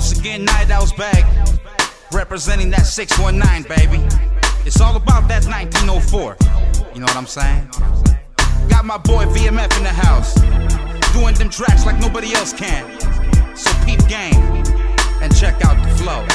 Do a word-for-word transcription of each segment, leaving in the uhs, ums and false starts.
Once again, Night Owl's back, representing that six one nine, baby. It's all about that nineteen oh four. You know what I'm saying? Got my boy V M F in the house, doing them tracks like nobody else can. So peep game and check out the flow.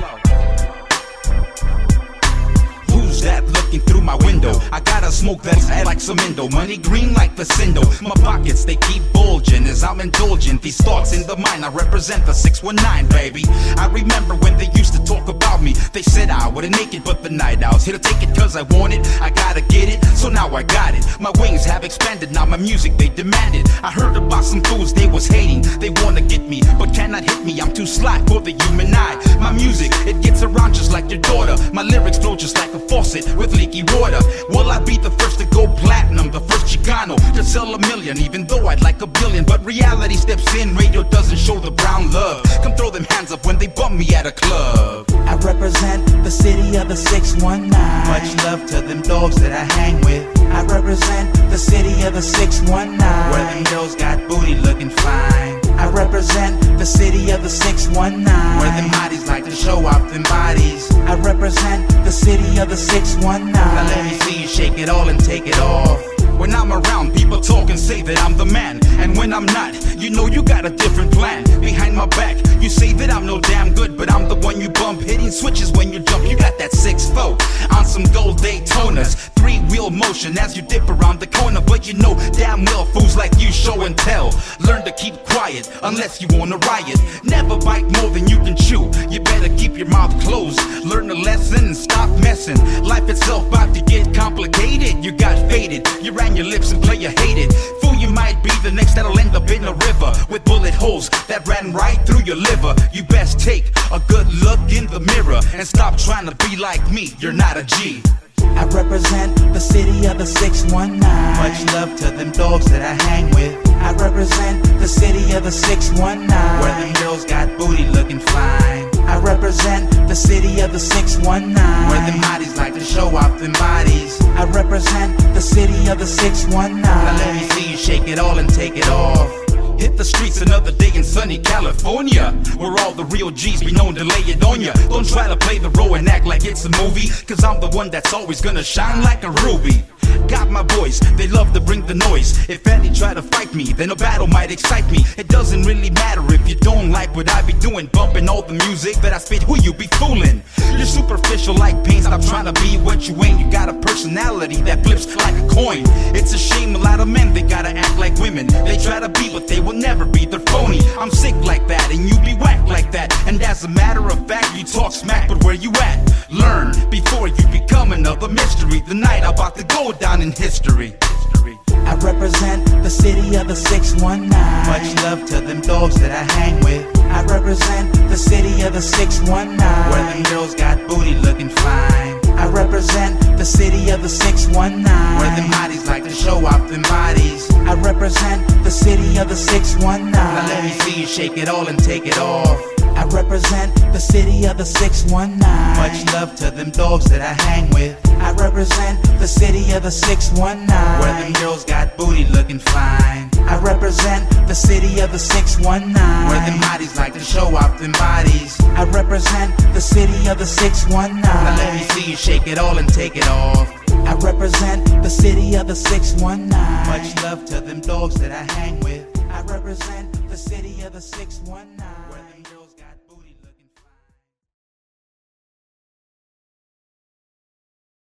Who's that looking through my window? I got a smoke that's head like cemento, money green like Facindo. My pockets, they keep bulging as I'm indulging these thoughts in the mind. I represent the six one nine, baby. I remember when they used to talk about me. They said I wouldn't make it, but the Night Owl's here to take it cause I want it. I gotta get it, so now I got it. My wings have expanded, now my music they demanded. I heard about some fools they was hating. They wanna get me, but cannot hit me. I'm too sly for the human eye. My music, it gets around just like your daughter. My lyrics flow just like a faucet with leaky water. Will I be the first to go platinum, the first Chicano to sell a million, even though I'd like a billion? But reality steps in, radio doesn't show the brown love. Come throw them hands up when they bump me at a club. I represent the city of the six one nine. Much love to them dogs that I hang with. I represent the city of the six one nine. Where them girls got booty looking fine. I represent the city of the six one nine. Where them hotties like to show off them bodies. I represent the city of the six one nine. Now let me see you shake it all and take it off. When I'm around, people talk and say that I'm the man. And when I'm not, you know you got a different plan. Behind my back, you say that I'm no damn good, but I'm the one you bump, hitting switches when you jump. You got that six four on some gold Daytonas, three-wheel motion as you dip around the corner. But you know damn well fools like you show and tell. Learn to keep quiet unless you wanna riot. Never bite more than you can chew. You better keep your mouth closed. Learn a lesson and stop messing. Life itself about to get complicated. You got faded. You ran your lips and play you hated. Fool, you might be the next that'll end up in a river with bullet holes that ran right through your liver. You best take a good look in the mirror and stop trying to be like me. You're not a G. I represent the city of the six one nine. Much love to them dogs that I hang with. I represent the city of the six one nine. Where them girls got booty looking fine. I represent the city of the six one nine. Where them hotties like to show off them bodies. I represent the city of the six one nine. Now let me see you shake it all and take it off. Hit the streets another day in sunny California, where all the real G's be known to lay it on ya. Don't try to play the role and act like it's a movie, cause I'm the one that's always gonna shine like a ruby. Got my boys, they love to bring the noise. If any try to fight me, then a battle might excite me. It doesn't really matter if you don't like what I be doing. Bumping all the music that I spit, who you be fooling? You're superficial like paint, stop trying to be what you ain't. You got a personality that flips like a coin. It's a shame a lot of men, they gotta act like women. They try to be, but they will never be, they're phony. I'm sick like that, and you be whack like that. And as a matter of fact, you talk smack, but where you at? Learn before you become another mystery. The night about to go down in history. I represent the city of the six one nine. Much love to them dogs that I hang with. I represent the city of the six one nine. Where them girls got booty looking fine. I represent the city of the six one nine. Where them hotties like to show off them bodies. I represent the city of the six one nine. Now let me see you shake it all and take it off. I represent the city of the six one nine. Much love to them dogs that I hang with. I represent the city of the six one nine. Where them girls got booty looking fine. I represent the city of the six one nine. Where them hotties like to show off them bodies. I represent the city of the six one nine. Now let me see you shake it all and take it off. I represent the city of the six one nine. Much love to them dogs that I hang with. I represent the city of the six one nine.